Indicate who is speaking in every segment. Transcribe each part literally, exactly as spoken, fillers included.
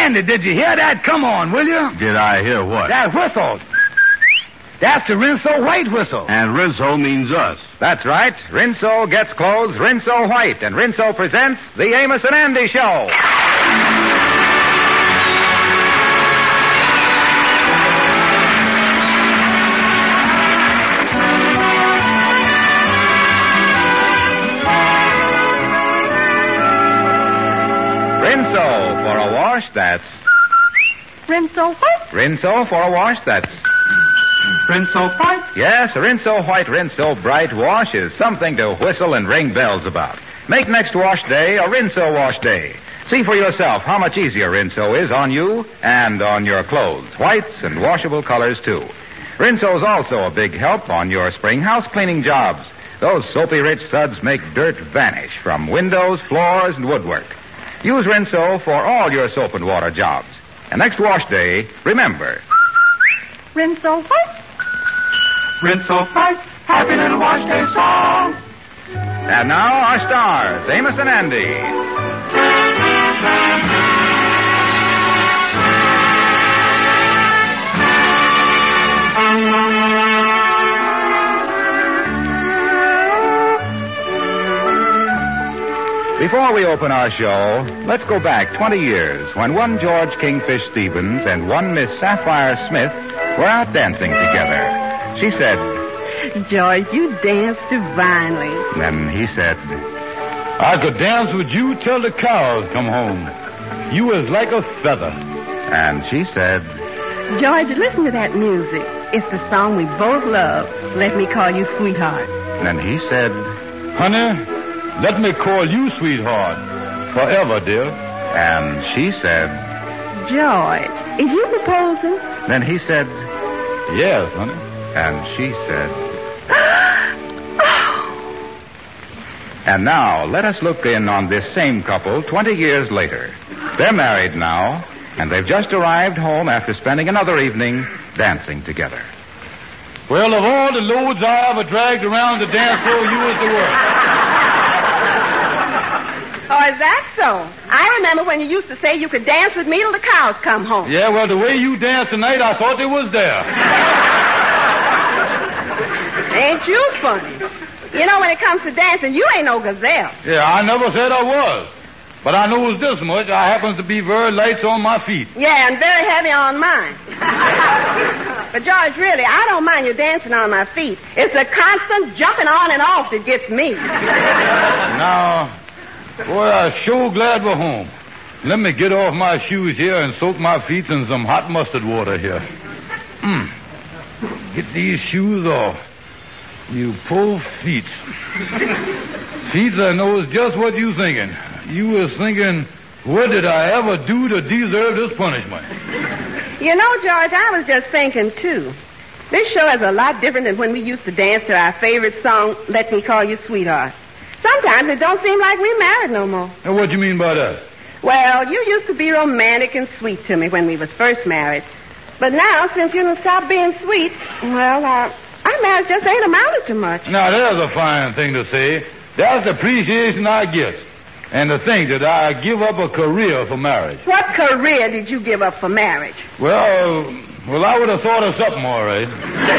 Speaker 1: Andy, did you hear that? Come on, will you?
Speaker 2: Did I hear what?
Speaker 1: That whistle. That's the Rinso White whistle.
Speaker 2: And Rinso means us.
Speaker 3: That's right. Rinso gets clothes Rinso White, and Rinso presents the Amos and Andy Show. Rinso for a wash, that's...
Speaker 4: Rinso what?
Speaker 3: Rinso for a wash, that's...
Speaker 5: Rinso White?
Speaker 3: Yes, a Rinso White, Rinso Bright wash is something to whistle and ring bells about. Make next wash day a Rinso wash day. See for yourself how much easier Rinso is on you and on your clothes, whites and washable colors, too. Rinso's also a big help on your spring house cleaning jobs. Those soapy-rich suds make dirt vanish from windows, floors, and woodwork. Use Rinso for all your soap and water jobs. And next wash day, remember...
Speaker 4: Rinso what?
Speaker 5: Rinso White, happy little wash day song.
Speaker 3: And now our stars, Amos and Andy. Before we open our show, let's go back twenty years when one George Kingfish Stevens and one Miss Sapphire Smith were out dancing together. She said,
Speaker 4: George, you dance divinely.
Speaker 3: Then he said,
Speaker 1: I could dance with you till the cows come home. You was like a feather.
Speaker 3: And she said,
Speaker 4: George, listen to that music. It's the song we both love. Let me call you sweetheart.
Speaker 3: Then he said,
Speaker 1: Honey, let me call you sweetheart. Forever, dear.
Speaker 3: And she said,
Speaker 4: George, is you proposing?
Speaker 3: Then he said,
Speaker 1: Yes, honey.
Speaker 3: And she said, And now, let us look in on this same couple twenty years later. They're married now, and they've just arrived home after spending another evening dancing together.
Speaker 1: Well, of all the loads I ever dragged around the dance floor, you was the worst.
Speaker 4: Oh, is that so? I remember when you used to say you could dance with me till the cows come home.
Speaker 1: Yeah, well, the way you danced tonight, I thought they was there.
Speaker 4: Ain't you funny? You know, when it comes to dancing, you ain't no gazelle.
Speaker 1: Yeah, I never said I was. But I knows this much. I happens to be very light on my feet.
Speaker 4: Yeah, and very heavy on mine. But, George, really, I don't mind you dancing on my feet. It's the constant jumping on and off that gets me.
Speaker 1: Now, boy, I'm sure glad we're home. Let me get off my shoes here and soak my feet in some hot mustard water here. Mm. Get these shoes off. You poor feet. Feet, I knows just what you thinking. You was thinking, what did I ever do to deserve this punishment?
Speaker 4: You know, George, I was just thinking, too. This show is a lot different than when we used to dance to our favorite song, Let Me Call You Sweetheart. Sometimes it don't seem like we're married no more.
Speaker 1: Now, what do you mean by that?
Speaker 4: Well, you used to be romantic and sweet to me when we was first married. But now, since you done stopped being sweet, well, uh, our marriage just ain't amounted to much.
Speaker 1: Now, there's a fine thing to say. That's the appreciation I get. And to think that I give up a career for marriage.
Speaker 4: What career did you give up for marriage?
Speaker 1: Well, well, I would have thought of something, all right.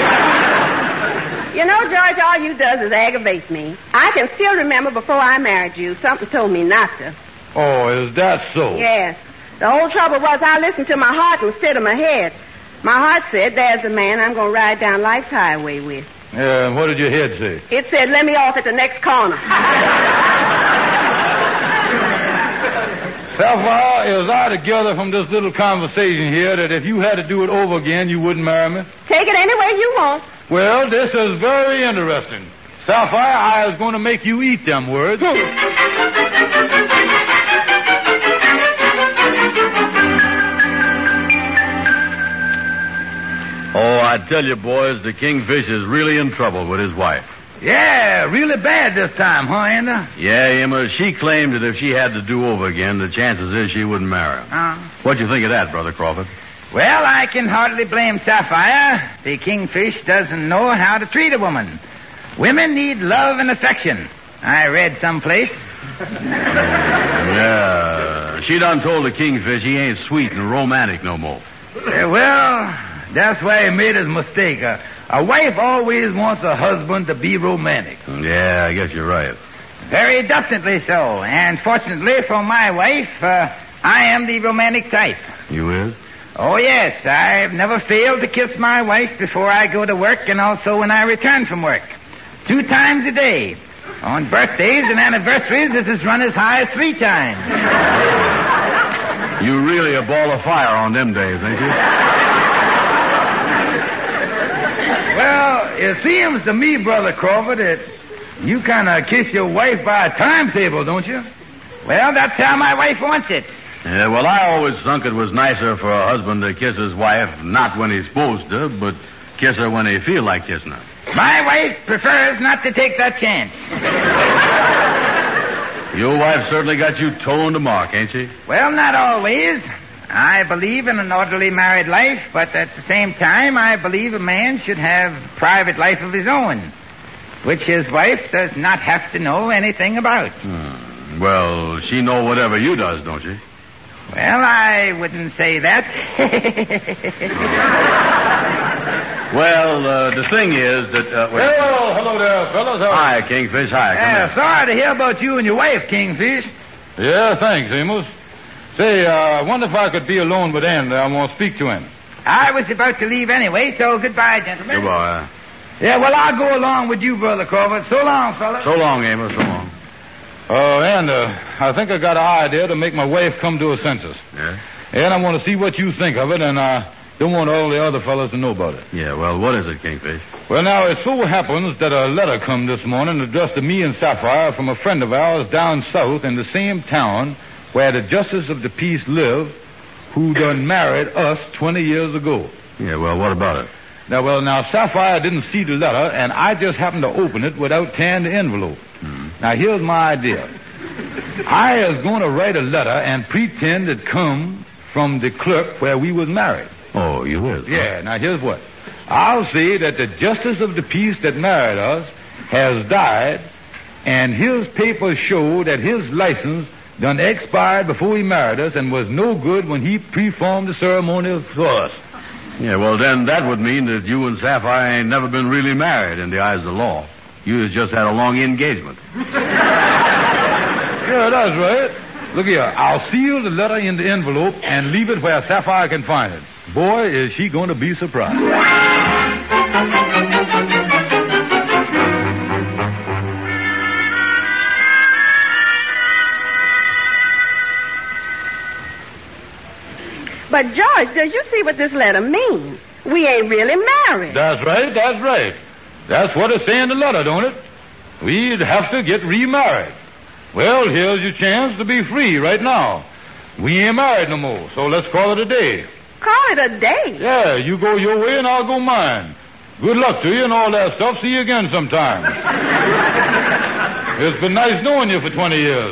Speaker 4: You know, George, all you does is aggravate me. I can still remember before I married you, something told me not to.
Speaker 1: Oh, is that so?
Speaker 4: Yes. The whole trouble was I listened to my heart instead of my head. My heart said, there's the man I'm going to ride down life's highway with.
Speaker 1: Yeah, and what did your head say?
Speaker 4: It said, let me off at the next corner.
Speaker 1: Sapphire, is I to gather from this little conversation here that if you had to do it over again, you wouldn't marry me?
Speaker 4: Take it any way you want.
Speaker 1: Well, this is very interesting. Sapphire, I was going to make you eat them words.
Speaker 2: Oh, I tell you, boys, the Kingfish is really in trouble with his wife.
Speaker 1: Yeah, really bad this time, huh, Andy?
Speaker 2: Yeah, Emma, she claimed that if she had to do over again, the chances is she wouldn't marry him.
Speaker 6: Uh,
Speaker 2: What do you think of that, Brother Crawford?
Speaker 6: well, I can hardly blame Sapphire. The Kingfish doesn't know how to treat a woman. Women need love and affection. I read someplace.
Speaker 2: Yeah, she done told the Kingfish he ain't sweet and romantic no more.
Speaker 6: Uh, well, that's why he made his mistake. Uh, a wife always wants a husband to be romantic.
Speaker 2: Yeah, I guess you're right.
Speaker 6: Very definitely so. And fortunately for my wife, uh, I am the romantic type.
Speaker 2: You is?
Speaker 6: Oh, yes. I've never failed to kiss my wife before I go to work and also when I return from work. Two times a day. On birthdays and anniversaries, it has run as high as three times.
Speaker 2: You really a ball of fire on them days, ain't you?
Speaker 6: Well, it seems to me, Brother Crawford, that you kind of kiss your wife by a timetable, don't you? Well, that's how my wife wants it.
Speaker 2: Yeah, well, I always thunk it was nicer for a husband to kiss his wife not when he's supposed to, but kiss her when he feel like kissing her.
Speaker 6: My wife prefers not to take that chance.
Speaker 2: Your wife certainly got you toe to mark, ain't she?
Speaker 6: Well, not always. I believe in an orderly married life, but at the same time, I believe a man should have a private life of his own, which his wife does not have to know anything about.
Speaker 2: Hmm. Well, she know whatever you does, don't she?
Speaker 6: Well, I wouldn't say that.
Speaker 2: Well, uh, the thing is that... Uh, well,
Speaker 1: Hello, hello there, fellas. How
Speaker 2: hi, Kingfish. Hi, come
Speaker 6: Uh,
Speaker 2: in.
Speaker 6: sorry to hear about you and your wife, Kingfish.
Speaker 1: Yeah, thanks, Amos. Say, uh, I wonder if I could be alone with Andy. I want to speak to him.
Speaker 6: I was about to leave anyway, so goodbye, gentlemen.
Speaker 2: Goodbye.
Speaker 6: Yeah, well, I'll go along with you, Brother Crawford. So long, fellas.
Speaker 2: So long, Amos. So long.
Speaker 1: Oh, uh, and uh, I think I got an idea to make my wife come to her senses.
Speaker 2: Yeah?
Speaker 1: And I want to see what you think of it, and I don't want all the other fellas to know about it.
Speaker 2: Yeah, well, what is it, Kingfish?
Speaker 1: Well, now, it so happens that a letter come this morning addressed to me and Sapphire from a friend of ours down south in the same town where the Justice of the Peace lived, who done married us twenty years ago.
Speaker 2: Yeah, well, what about it?
Speaker 1: Now, well, now, Sapphire didn't see the letter, and I just happened to open it without tearing the envelope.
Speaker 2: Hmm.
Speaker 1: Now, here's my idea. I is going to write a letter and pretend it come from the clerk where we was married.
Speaker 2: Oh, you is? Huh?
Speaker 1: Yeah, now, here's what. I'll say that the Justice of the Peace that married us has died, and his papers show that his license done expired before he married us and was no good when he performed the ceremony for us.
Speaker 2: Yeah, well, then that would mean that you and Sapphire ain't never been really married in the eyes of the law. You just had a long engagement.
Speaker 1: Yeah, that's right. Look here, I'll seal the letter in the envelope and leave it where Sapphire can find it. Boy, is she going to be surprised.
Speaker 4: But, George, does you see what this letter means? We ain't really married.
Speaker 1: That's right, that's right. That's what it's saying in the letter, don't it? We'd have to get remarried. Well, here's your chance to be free right now. We ain't married no more, so let's call it a day.
Speaker 4: Call it a day.
Speaker 1: Yeah, you go your way and I'll go mine. Good luck to you and all that stuff. See you again sometime. It's been nice knowing you for twenty years.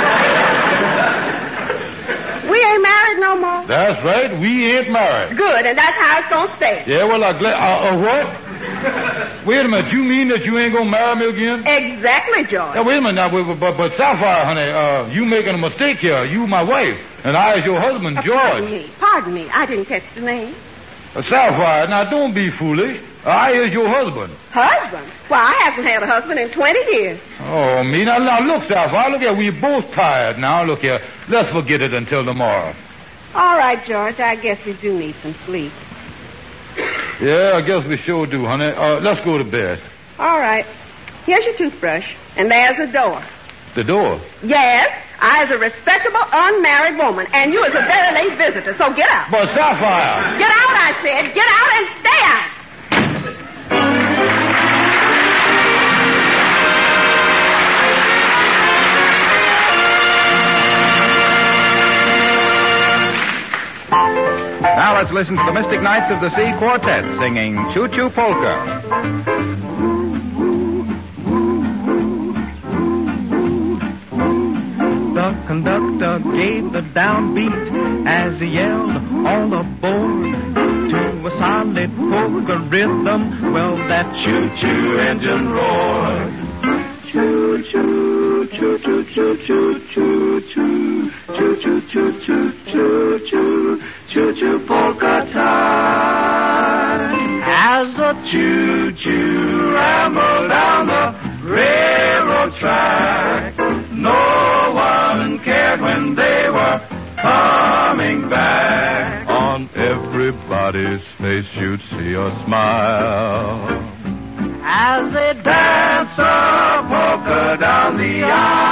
Speaker 4: We ain't married no more.
Speaker 1: That's right, we ain't married.
Speaker 4: Good, and that's how it's gonna stay.
Speaker 1: Yeah, well, I'm glad... Uh, uh, what? Wait a minute, you mean that you ain't gonna marry me again?
Speaker 4: Exactly, George.
Speaker 1: Now, wait a minute. Now, but, but, but Sapphire, honey, uh, you making a mistake here. You my wife, and I is your husband,
Speaker 4: Uh,
Speaker 1: George.
Speaker 4: Pardon me. Pardon me. I didn't catch the name.
Speaker 1: Uh, Sapphire, now don't be foolish. I is your husband.
Speaker 4: Husband? Well, I haven't had a husband in twenty years.
Speaker 1: Oh, me. Now, now look, Sapphire, look here. We're both tired now. Look here. Let's forget it until tomorrow.
Speaker 4: All right, George. I guess we do need some sleep.
Speaker 1: Yeah, I guess we sure do, honey. Uh, let's go to bed.
Speaker 4: All right. Here's your toothbrush, and there's the door.
Speaker 1: The door?
Speaker 4: Yes, I is a respectable unmarried woman, and you is a very late visitor, so get out.
Speaker 1: But Sapphire!
Speaker 4: Get out, I said. Get out and stay out.
Speaker 3: Now let's listen to the Mystic Knights of the Sea Quartet singing Choo Choo Polka.
Speaker 7: The conductor gave the downbeat as he yelled all aboard to a solid polka rhythm. Well, that choo-choo engine roared. Choo-choo, choo-choo, choo-choo, choo-choo, choo-choo.
Speaker 5: choo, choo, choo, choo, choo, choo, choo, polka time.
Speaker 7: As the
Speaker 5: Choo-choo rambled down the railroad track, no one cared when they were coming back.
Speaker 8: On everybody's face you'd see a smile
Speaker 7: as they
Speaker 5: Dance a polka down the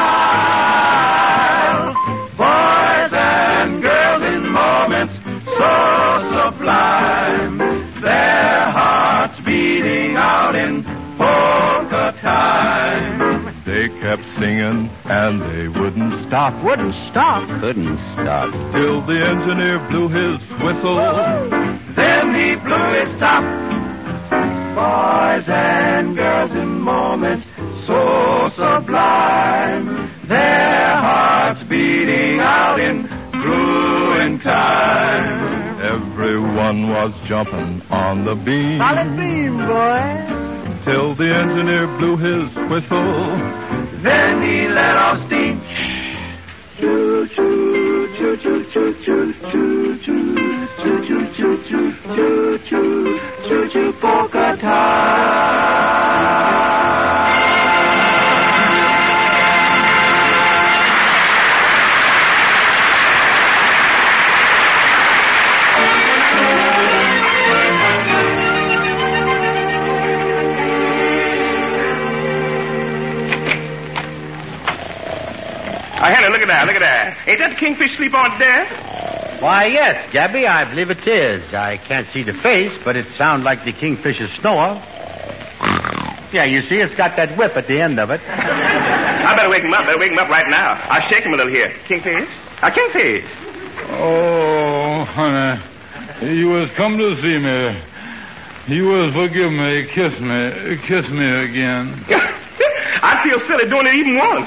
Speaker 5: aisle. Boys and girls in moments so sublime, their hearts beating out in polka time.
Speaker 8: They kept singing and they wouldn't stop.
Speaker 7: wouldn't stop.
Speaker 3: Couldn't stop.
Speaker 8: Till the engineer blew his whistle.
Speaker 5: Then he blew his top. Boys and girls in moments so sublime, their hearts beating out in grooving time.
Speaker 8: Everyone was jumping on the beam.
Speaker 7: Solid beam, boy.
Speaker 8: Till the engineer blew his whistle.
Speaker 5: Then he let off steam. Choo choo choo choo choo choo choo choo choo choo choo choo choo choo choo choo polka time.
Speaker 9: Hey, Henry, look at that, look at that. Ain't that the kingfish sleep on the desk?
Speaker 2: Why, yes, Gabby, I believe it is. I can't see the face, but it sounds like the kingfisher's snore. Yeah, you see, it's got that whip at the end of it.
Speaker 9: I better wake him up, better wake him up right now. I'll shake him a little here. Kingfish? A kingfish.
Speaker 1: Oh, honey, you was come to see me. You was forgive me, kiss me, kiss me again.
Speaker 9: I feel silly doing it even once.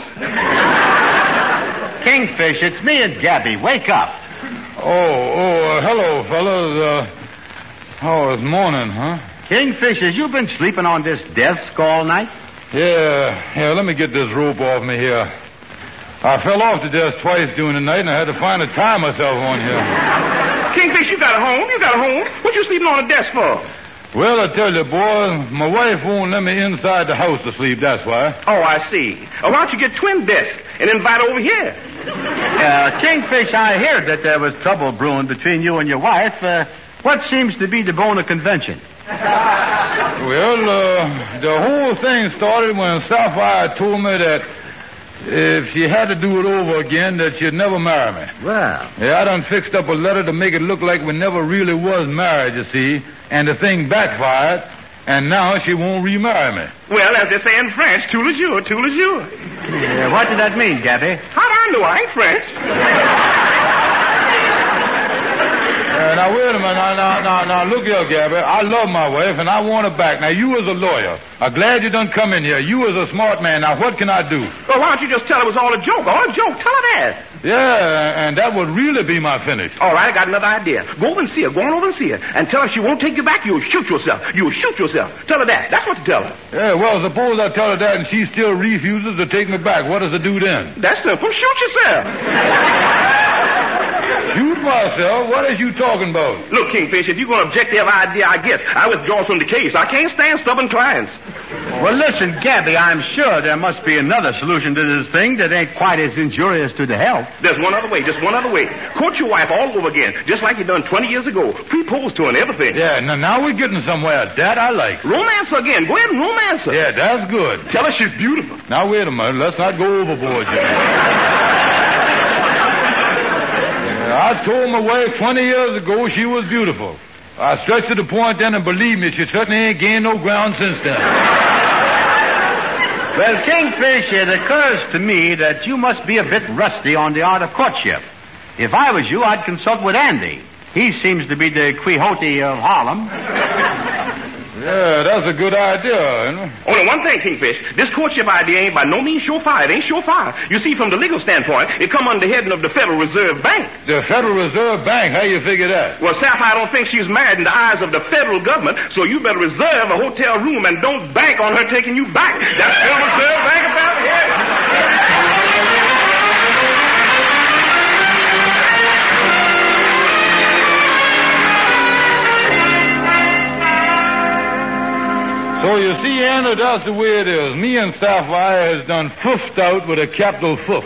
Speaker 2: Kingfish, it's me and Gabby. Wake up.
Speaker 1: Oh, oh, uh, hello, fellas. Uh, oh, it's morning, huh?
Speaker 2: Kingfish, has you been sleeping on this desk all night?
Speaker 1: Yeah, yeah, let me get this rope off me here. I fell off the desk twice during the night, and I had to find to tie myself on here.
Speaker 9: Kingfish, you got a home, you got a home. What you sleeping on the desk for?
Speaker 1: Well, I tell you, boy, my wife won't let me inside the house to sleep, that's why.
Speaker 9: Oh, I see. Oh, why don't you get twin desks and invite over here?
Speaker 2: Uh, Kingfish, I heard that there was trouble brewing between you and your wife. Uh, what seems to be the bone of convention?
Speaker 1: Well, uh, the whole thing started when Sapphire told me that if she had to do it over again, that she'd never marry me.
Speaker 2: Well.
Speaker 1: Yeah, I done fixed up a letter to make it look like we never really was married, you see, and the thing backfired, and now she won't remarry me.
Speaker 9: Well, as they say in French, tout le jour, tout le jour.
Speaker 2: Yeah, what did that mean, Gabby?
Speaker 9: How do I know? I ain't French.
Speaker 1: Uh, now, wait a minute. Now, now, now, now, look here, Gabby. I love my wife, and I want her back. Now, you as a lawyer, I'm glad you done come in here. You as a smart man. Now, what can I do?
Speaker 9: Well, why don't you just tell her it was all a joke? All a joke. Tell her that.
Speaker 1: Yeah, and that would really be my finish.
Speaker 9: All right, I got another idea. Go over and see her. Go on over and see her. And tell her she won't take you back. You'll shoot yourself. You'll shoot yourself. Tell her that. That's what to tell her.
Speaker 1: Yeah, well, suppose I tell her that and she still refuses to take me back. What does it do then?
Speaker 9: That's simple. Shoot yourself.
Speaker 1: Shoot myself? What is you talking about?
Speaker 9: Look, Kingfish, if you're going to object to every idea I get, I withdraw from the case. I can't stand stubborn clients.
Speaker 2: Well, listen, Gabby, I'm sure there must be another solution to this thing that ain't quite as injurious to the health.
Speaker 9: There's one other way, just one other way. Court your wife all over again, just like you done twenty years ago. Propose to her and everything.
Speaker 1: Yeah, now, now we're getting somewhere. That I like.
Speaker 9: Romance her again. Go ahead and romance her.
Speaker 1: Yeah, that's good.
Speaker 9: Tell her she's beautiful.
Speaker 1: Now, wait a minute. Let's not go overboard yet. I told my wife twenty years ago she was beautiful. I stretched to the point then, and believe me, she certainly ain't gained no ground since then.
Speaker 2: Well, Kingfish, it occurs to me that you must be a bit rusty on the art of courtship. If I was you, I'd consult with Andy. He seems to be the Quixote of Harlem.
Speaker 1: Yeah, that's a good idea, you know.
Speaker 9: Only one thing, Kingfish. This courtship idea ain't by no means surefire. It ain't surefire. You see, from the legal standpoint, it come under the heading of the Federal Reserve Bank.
Speaker 1: The Federal Reserve Bank? How you figure that?
Speaker 9: Well, Sapphire don't think she's married in the eyes of the federal government, so you better reserve a hotel room and don't bank on her taking you back. That's Federal Reserve Bank about here.
Speaker 1: Anna, that's the way it is. Me and Sapphire has done foofed out with a capital foof.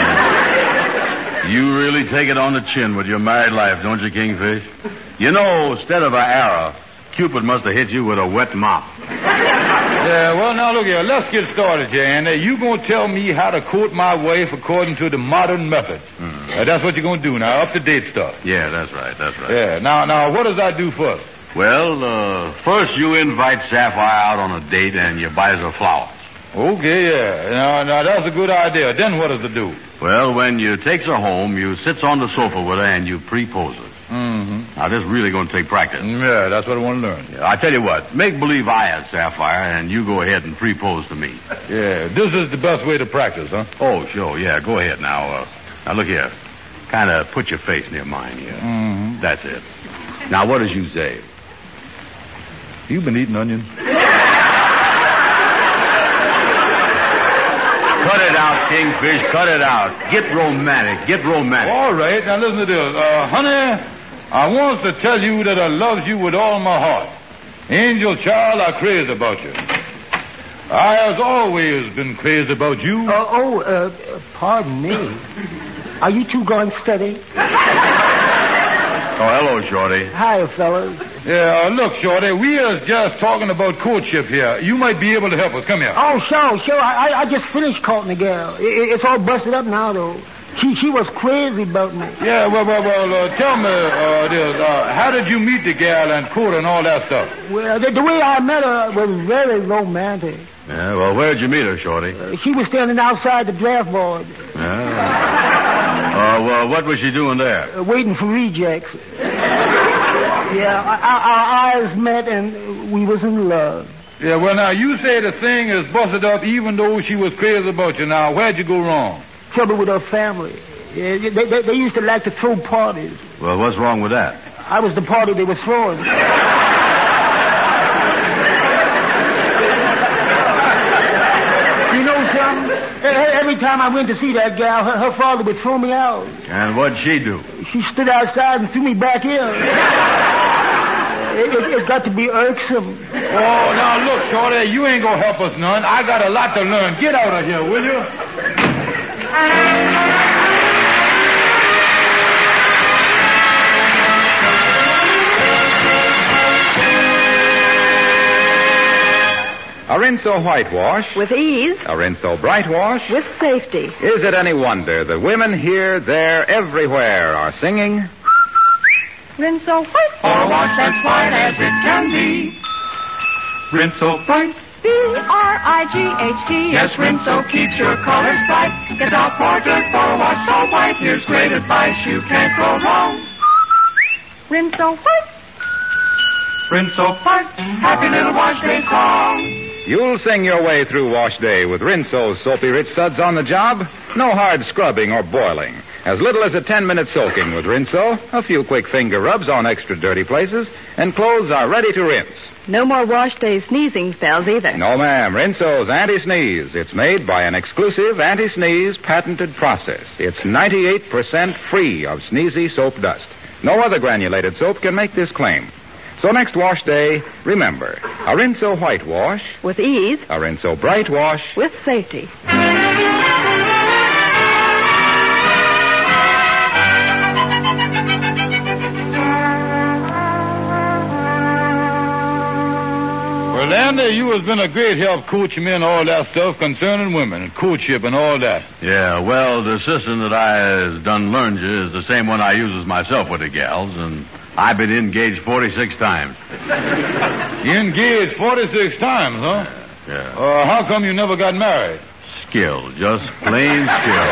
Speaker 10: You really take it on the chin with your married life, don't you, Kingfish? You know, instead of an arrow, Cupid must have hit you with a wet mop.
Speaker 1: Yeah, well, now, look here. Let's get started here, Anna. You going to tell me how to court my wife according to the modern method. Mm. Uh, that's what you're going to do now, up-to-date stuff.
Speaker 10: Yeah, that's right, that's right.
Speaker 1: Yeah, now, now, what does I do first?
Speaker 10: Well, uh, first you invite Sapphire out on a date and you buy her flowers.
Speaker 1: Okay, yeah. Now, now, that's a good idea. Then what does it do?
Speaker 10: Well, when you takes her home, you sits on the sofa with her and you pre-poses.
Speaker 1: Mm-hmm.
Speaker 10: Now, this is really going to take practice.
Speaker 1: Yeah, that's what I want to learn.
Speaker 10: Yeah, I tell you what, make believe I had Sapphire, and you go ahead and pre-pose to me.
Speaker 1: Yeah, this is the best way to practice, huh?
Speaker 10: Oh, sure, yeah, go ahead now. Uh, now, look here. Kind of put your face near mine here.
Speaker 1: Mm-hmm.
Speaker 10: That's it. Now, what does you say?
Speaker 1: You been eating onions?
Speaker 10: Cut it out, Kingfish, cut it out. Get romantic, get romantic.
Speaker 1: All right, now listen to this. Uh, honey, I want to tell you that I love you with all my heart. Angel child, I'm crazy about you. I has always been crazy about you.
Speaker 11: Uh, oh, uh, pardon me. Are you two going steady?
Speaker 10: Oh, hello, Shorty.
Speaker 11: Hi, fellas.
Speaker 1: Yeah, uh, look, Shorty, we are just talking about courtship here. You might be able to help us. Come here.
Speaker 11: Oh, sure, sure. I, I just finished courting the girl. It, it's all busted up now, though. She she was crazy about me.
Speaker 1: Yeah, well, well, well, uh, tell me, uh, this, uh, how did you meet the gal and court and all that stuff?
Speaker 11: Well, the, the way I met her was very romantic.
Speaker 10: Yeah, well, where'd you meet her, Shorty?
Speaker 11: Uh, she was standing outside the draft board.
Speaker 10: Yeah. Uh, well, what was she doing there?
Speaker 11: Uh, waiting for rejects. Yeah, our, our eyes met and we was in love.
Speaker 1: Yeah, well, now, you say the thing is busted up even though she was crazy about you. Now, where'd you go wrong?
Speaker 11: Trouble with her family. Yeah, they, they, they used to like to throw parties.
Speaker 10: Well, what's wrong with that?
Speaker 11: I was the party they were throwing. You know something? Every time I went to see that gal, her, her father would throw me out.
Speaker 10: And what'd she do?
Speaker 11: She stood outside and threw me back in. It, it, it got to be irksome.
Speaker 1: Oh, now look, Shorty, you ain't gonna help us none. I got a lot to learn. Get out of here, will you?
Speaker 3: A Rinso whitewash.
Speaker 4: With ease.
Speaker 3: A Rinso brightwash.
Speaker 4: With safety.
Speaker 3: Is it any wonder that women here, there, everywhere are singing?
Speaker 4: Rinso white.
Speaker 5: For a wash as white as it can be. Rinso bright.
Speaker 4: B R I G H T.
Speaker 5: Yes, Rinso keeps your colors bright. Get out for good for a wash so white. Here's great advice, you can't go wrong.
Speaker 4: Rinso white.
Speaker 5: Rinso bright. Happy little wash day song.
Speaker 3: You'll sing your way through wash day with Rinso's soapy rich suds on the job. No hard scrubbing or boiling. As little as a ten-minute soaking with Rinso, a few quick finger rubs on extra dirty places, and clothes are ready to rinse.
Speaker 4: No more wash day sneezing spells either.
Speaker 3: No, ma'am. Rinso's anti-sneeze. It's made by an exclusive anti-sneeze patented process. It's ninety-eight percent free of sneezy soap dust. No other granulated soap can make this claim. So next wash day, remember, a Rinso whitewash.
Speaker 4: With ease.
Speaker 3: A Rinso brightwash.
Speaker 4: With safety.
Speaker 1: Well, Andy, you has been a great help coaching me and all that stuff concerning women and courtship and all that.
Speaker 10: Yeah, well, the system that I has done learned you is the same one I uses myself with the gals, and I've been engaged forty-six times.
Speaker 1: You engaged forty-six times, huh?
Speaker 10: Yeah.
Speaker 1: Uh, how come you never got married?
Speaker 10: Skill, just plain skill.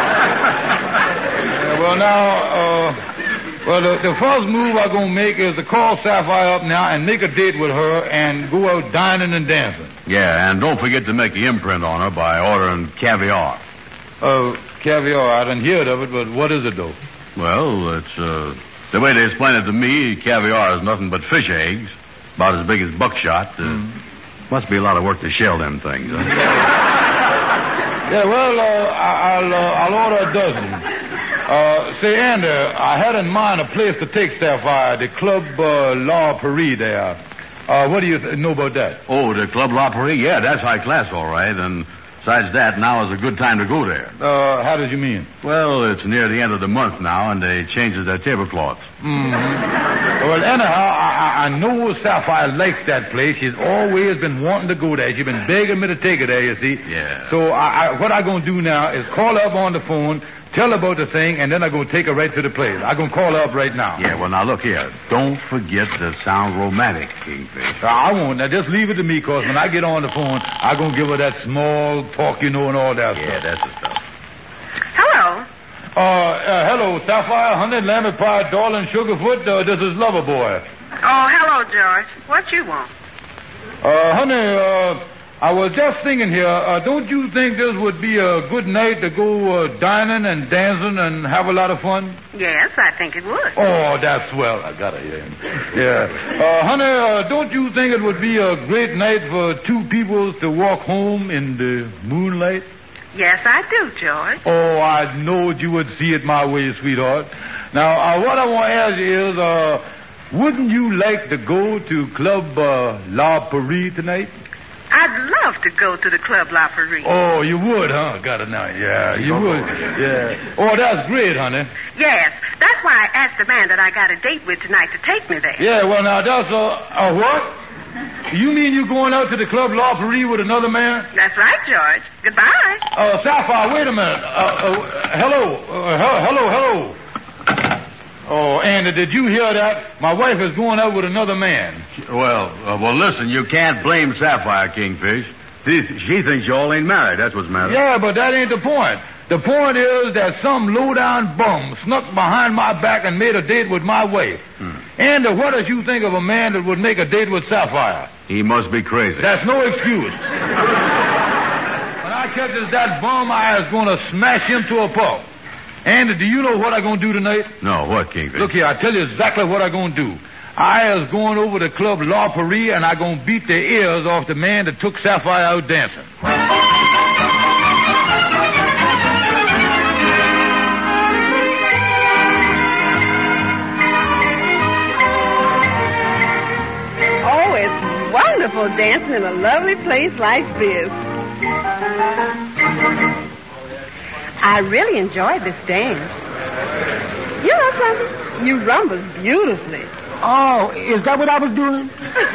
Speaker 1: Yeah, well, now, uh, well, the, the first move I'm going to make is to call Sapphire up now and make a date with her and go out dining and dancing.
Speaker 10: Yeah, and don't forget to make the imprint on her by ordering caviar.
Speaker 1: Oh, uh, caviar, I didn't hear of it, but what is it, though?
Speaker 10: Well, it's, uh... the way they explain it to me, caviar is nothing but fish eggs, about as big as buckshot. Uh, mm. Must be a lot of work to shell them things, huh?
Speaker 1: Yeah, well, uh, I'll, uh, I'll order a dozen. Uh, say, Andy, I had in mind a place to take Sapphire, the Club uh, La Paris there. Uh, what do you th- know about that?
Speaker 10: Oh, the Club La Prairie? Yeah, that's high class, all right. And besides that, now is a good time to go there.
Speaker 1: Uh, how did you mean?
Speaker 10: Well, it's near the end of the month now, and they changes their tablecloths.
Speaker 1: Mm-hmm. Well, anyhow, I, I, I know Sapphire likes that place. She's always been wanting to go there. She's been begging me to take her there, you see.
Speaker 10: Yeah.
Speaker 1: So I, I, what I'm going to do now is call her up on the phone, tell her about the thing, and then I'm going to take her right to the place. I'm going to call her up right now.
Speaker 10: Yeah, well, now, look here. Don't forget to sound romantic, Kingfish.
Speaker 1: I won't. Now, just leave it to me, because when I get on the phone, I'm going to give her that small talk, you know, and all that
Speaker 10: yeah,
Speaker 1: stuff.
Speaker 10: Yeah, that's the stuff.
Speaker 4: Hello.
Speaker 1: Uh, uh, hello, Sapphire, Honey, Lamb Pie, Darling, Sugarfoot. Uh, this is Loverboy.
Speaker 4: Oh, hello, George. What you want?
Speaker 1: Uh, honey, uh, I was just thinking here, uh, don't you think this would be a good night to go uh, dining and dancing and have a lot of fun?
Speaker 4: Yes, I think it would.
Speaker 1: Oh, that's swell. I got it. Yeah. yeah. Uh, honey, uh, don't you think it would be a great night for two people to walk home in the moonlight?
Speaker 4: Yes, I do, George.
Speaker 1: Oh, I knowed you would see it my way, sweetheart. Now, uh, what I want to ask you is, uh, wouldn't you like to go to Club uh, La Prairie tonight?
Speaker 4: I'd love to go to the Club La Prairie.
Speaker 1: Oh, you would, huh? Got it now. Yeah, you would. Yeah. Oh, that's great, honey.
Speaker 4: Yes, that's why I asked the man that I got a date with tonight to take me there.
Speaker 1: Yeah, well, now, that's a... Uh, what? You mean you going out to the Club La Prairie with another man?
Speaker 4: That's right, George. Goodbye.
Speaker 1: Uh, Sapphire, wait a minute. Uh, uh, hello. Uh, he- hello, hello. Oh, Andy, did you hear that? My wife is going out with another man.
Speaker 10: Well, uh, well, listen, you can't blame Sapphire, Kingfish. She, she thinks you all ain't married. That's what's the matter.
Speaker 1: Yeah, but that ain't the point. The point is that some low-down bum snuck behind my back and made a date with my wife.
Speaker 10: Hmm.
Speaker 1: Andy, what does you think of a man that would make a date with Sapphire?
Speaker 10: He must be crazy.
Speaker 1: That's no excuse. When I catches that bum, I is going to smash him to a pulp. Andy, do you know what I'm going to do tonight?
Speaker 10: No, what, Kingfish?
Speaker 1: Look here, I tell you exactly what I'm going to do. I is going over to Club La Prairie, and I'm going to beat the ears off the man that took Sapphire out dancing.
Speaker 4: Oh, it's wonderful dancing in a lovely place like this. I really enjoyed this dance. You know something? You rumbled beautifully.
Speaker 11: Oh, is that what I was doing?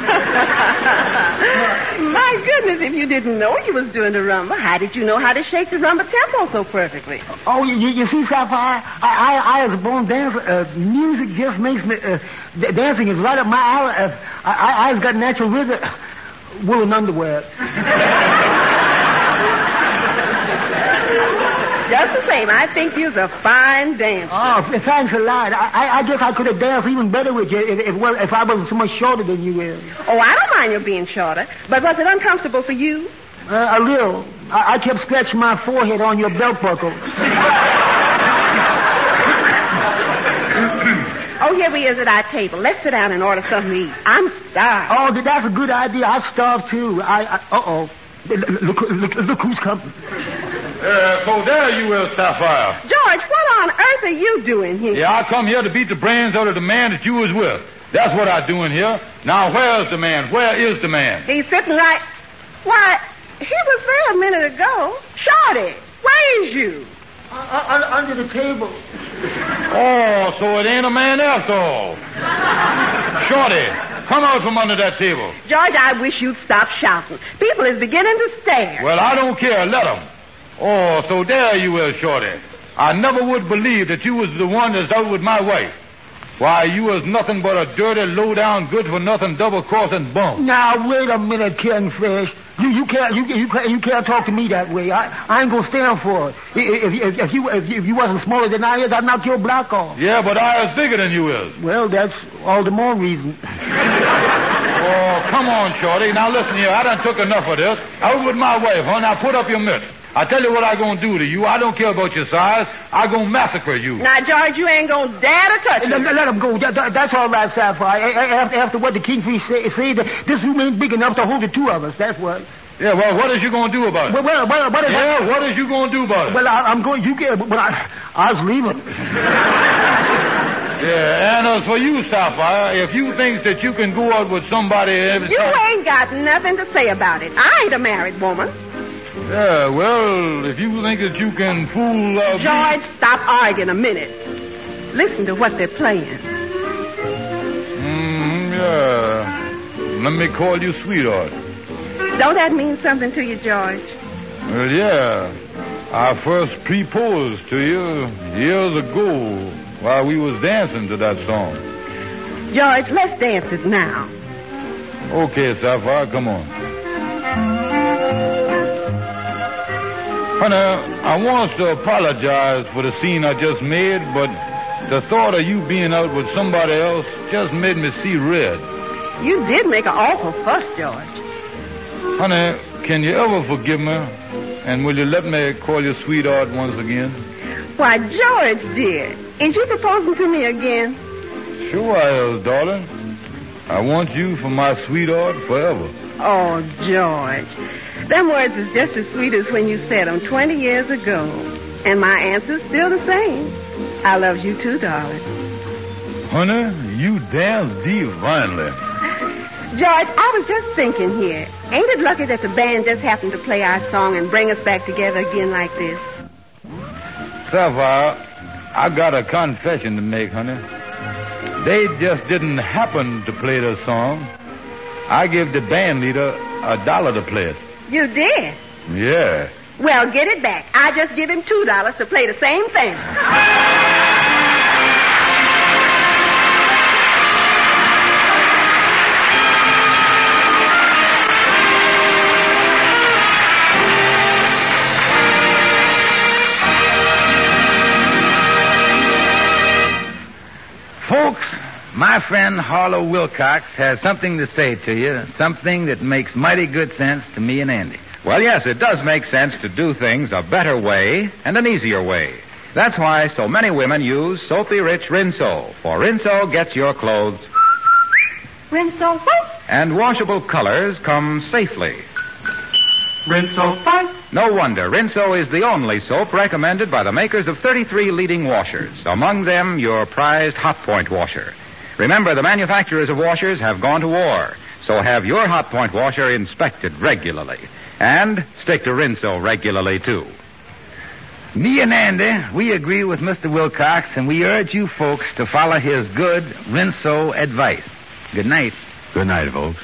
Speaker 4: My goodness, if you didn't know you was doing the rumba, how did you know how to shake the rumba tempo so perfectly?
Speaker 11: Oh, you, you see, Sapphire, I, I, I as a born dancer, uh, music just makes me, uh, d- dancing is right up my alley. Uh, I, I, I've got natural rhythm. Woolen underwear.
Speaker 4: Just the same, I think you's a fine dancer.
Speaker 11: Oh, thanks a lot. I, I, I guess I could have danced even better with you if, if, well, if I wasn't so much shorter than you is.
Speaker 4: Oh, I don't mind you being shorter, but was it uncomfortable for you?
Speaker 11: Uh, a little. I, I kept scratching my forehead on your belt buckle.
Speaker 4: Oh, here we is at our table. Let's sit down and order something to eat. I'm starved.
Speaker 11: Oh, that's a good idea. I'm starved, too. I, I uh-oh. Look, look, look who's coming.
Speaker 1: Uh, so there you is, Sapphire.
Speaker 4: George, what on earth are you doing here?
Speaker 1: Yeah, I come here to beat the brains out of the man that you was with. That's what I'm doing here. Now, where's the man? Where is the man?
Speaker 4: He's sitting right... Why, he was there a minute ago. Shorty, where is you?
Speaker 11: Uh, uh, under the table.
Speaker 1: Oh, so it ain't a man after all. Shorty, come out from under that table.
Speaker 4: George, I wish you'd stop shouting. People is beginning to stare.
Speaker 1: Well, I don't care. Let them. Oh, so there you is, Shorty. I never would believe that you was the one that's out with my wife. Why, you was nothing but a dirty, low-down, good-for-nothing, double-crossing bum.
Speaker 11: Now, wait a minute, Kingfish. You you can't you you can't, you can't talk to me that way. I, I ain't gonna stand for it. If, if, if you if you, if you wasn't smaller than I is, I'd knock your block off.
Speaker 1: Yeah, but I is bigger than you is.
Speaker 11: Well, that's all the more reason.
Speaker 1: Oh, come on, Shorty. Now listen here. I done took enough of this. Out with my wife, huh? Now put up your mitts. I tell you what I gonna do to you. I don't care about your size. I gonna massacre you.
Speaker 4: Now, George, you ain't gonna dare to touch him.
Speaker 11: Let, let him go. That, that, that's all right, Sapphire. After, after what the Kingfish say, say that this room ain't big enough to hold the two of us. That's what.
Speaker 1: Yeah, well, what is you gonna do about it?
Speaker 11: Well, well, well what is
Speaker 1: yeah,
Speaker 11: that?
Speaker 1: what is you gonna do about it?
Speaker 11: Well, I, I'm going. You get. Well, I, I was leaving.
Speaker 1: Yeah, and as for you, Sapphire, if you think that you can go out with somebody... Every
Speaker 4: You
Speaker 1: time...
Speaker 4: ain't got nothing to say about it. I ain't a married woman.
Speaker 1: Yeah, well, if you think that you can fool... Uh,
Speaker 4: George, stop arguing a minute. Listen to what they're playing.
Speaker 1: Mm, yeah. Let me call you sweetheart.
Speaker 4: Don't that mean something to you, George?
Speaker 1: Well, yeah. I first proposed to you years ago while we was dancing to that song.
Speaker 4: George, let's dance it now.
Speaker 1: Okay, Sapphire, come on. Honey, I want to apologize for the scene I just made, but the thought of you being out with somebody else just made me see red.
Speaker 4: You did make an awful fuss, George.
Speaker 1: Honey, can you ever forgive me? And will you let me call you sweetheart once again?
Speaker 4: Why, George, dear, is you proposing to me again?
Speaker 1: Sure I is, darling. I want you for my sweetheart forever.
Speaker 4: Oh, George, them words is just as sweet as when you said them twenty years ago. And my answer's still the same. I love you too, darling.
Speaker 1: Honey, you dance divinely.
Speaker 4: George, I was just thinking here. Ain't it lucky that the band just happened to play our song and bring us back together again like this?
Speaker 1: Sapphire, I got a confession to make, honey. They just didn't happen to play the song. I gave the band leader a dollar to play it.
Speaker 4: You did?
Speaker 1: Yeah.
Speaker 4: Well, get it back. I just give him two dollars to play the same thing.
Speaker 6: Folks, my friend Harlow Wilcox has something to say to you, something that makes mighty good sense to me and Andy.
Speaker 3: Well, yes, it does make sense to do things a better way and an easier way. That's why so many women use Soapy Rich Rinso, for Rinso gets your clothes.
Speaker 4: Rinso what?
Speaker 3: And washable colors come safely.
Speaker 5: Rinso what?
Speaker 3: No wonder. Rinso is the only soap recommended by the makers of thirty-three leading washers, among them your prized Hot Point washer. Remember, the manufacturers of washers have gone to war, so have your Hot Point washer inspected regularly. And stick to Rinso regularly, too.
Speaker 6: Me and Andy, we agree with Mister Wilcox, and we urge you folks to follow his good Rinso advice. Good night.
Speaker 10: Good night, folks.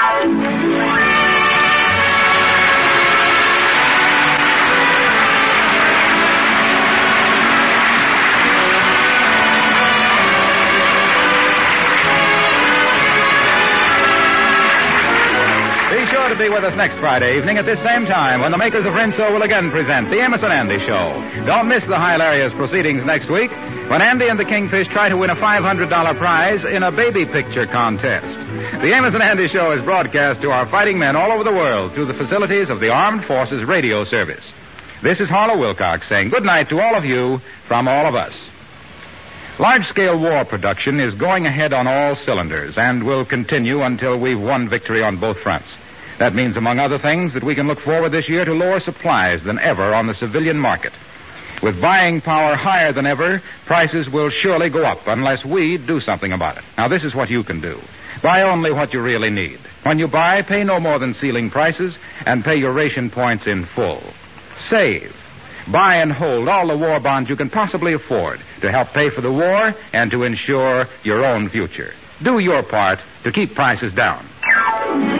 Speaker 3: Be sure to be with us next Friday evening at this same time when the makers of Rinso will again present the Amos and Andy Show. Don't miss the hilarious proceedings next week when Andy and the Kingfish try to win a five hundred dollars prize in a baby picture contest. The Amos and Andy Show is broadcast to our fighting men all over the world through the facilities of the Armed Forces Radio Service. This is Harlow Wilcox saying good night to all of you from all of us. Large-scale war production is going ahead on all cylinders and will continue until we've won victory on both fronts. That means, among other things, that we can look forward this year to lower supplies than ever on the civilian market. With buying power higher than ever, prices will surely go up unless we do something about it. Now, this is what you can do. Buy only what you really need. When you buy, pay no more than ceiling prices and pay your ration points in full. Save. Buy and hold all the war bonds you can possibly afford to help pay for the war and to ensure your own future. Do your part to keep prices down.